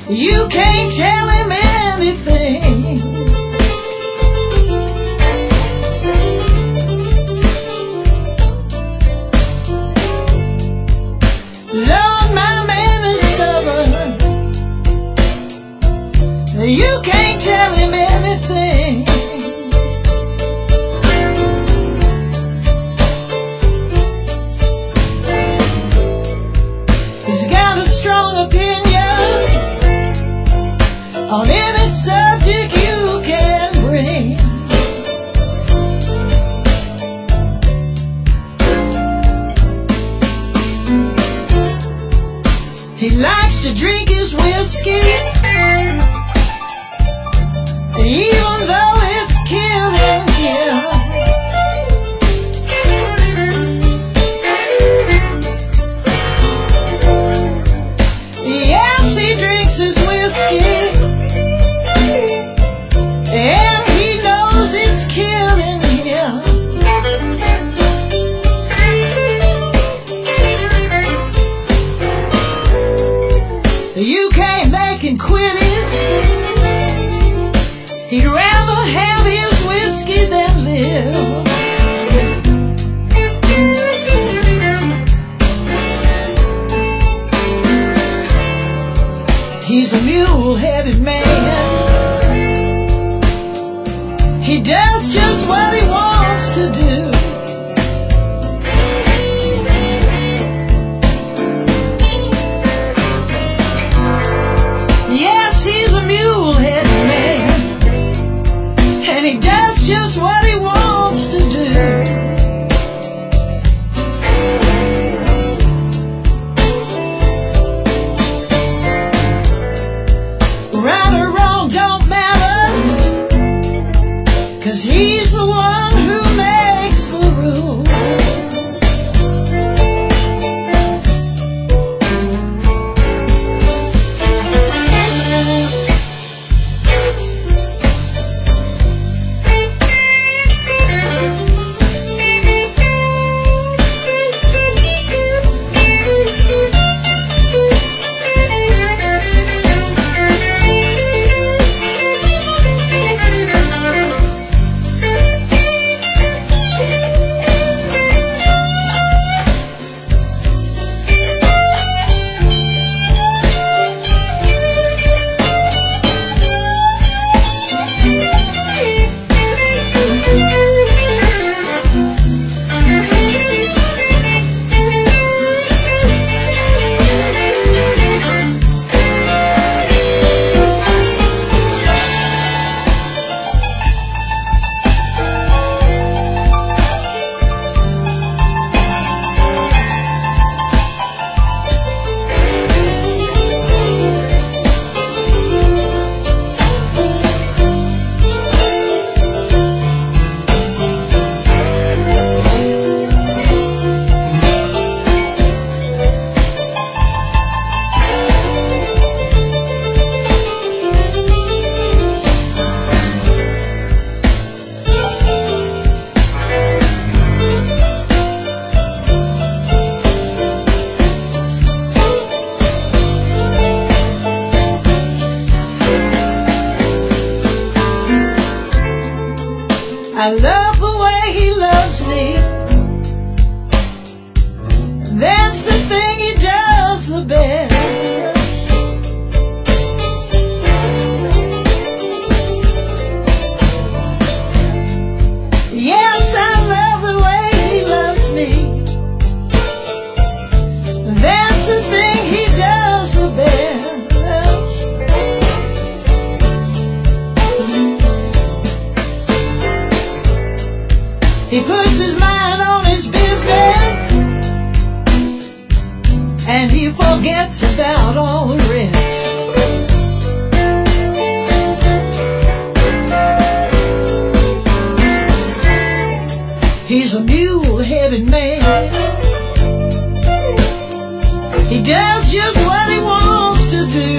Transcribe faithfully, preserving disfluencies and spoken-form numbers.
You can't tell him anything. Lord, my man is stubborn. You can't tell him anything. He's got a strong opinion on any subject you can bring. He likes to drink his whiskey, even though it's killing him. Yes, he drinks his whiskey, and he knows it's killing him. You can't make him quit it. He'd rather have his whiskey than live. He's a mule-headed man. He does just what he wants to do. Yes, he's a mule-headed man, and he does just what he wants to do. Right or wrong don't matter, 'cause he's the one who makes the rules. I love the way he loves me. That's the thing he does the best. Yes, I love the way he loves me. That's the thing he does the best. He puts his mind on his business, and he forgets about all the rest. He's a mule-headed man. He does just what he wants to do.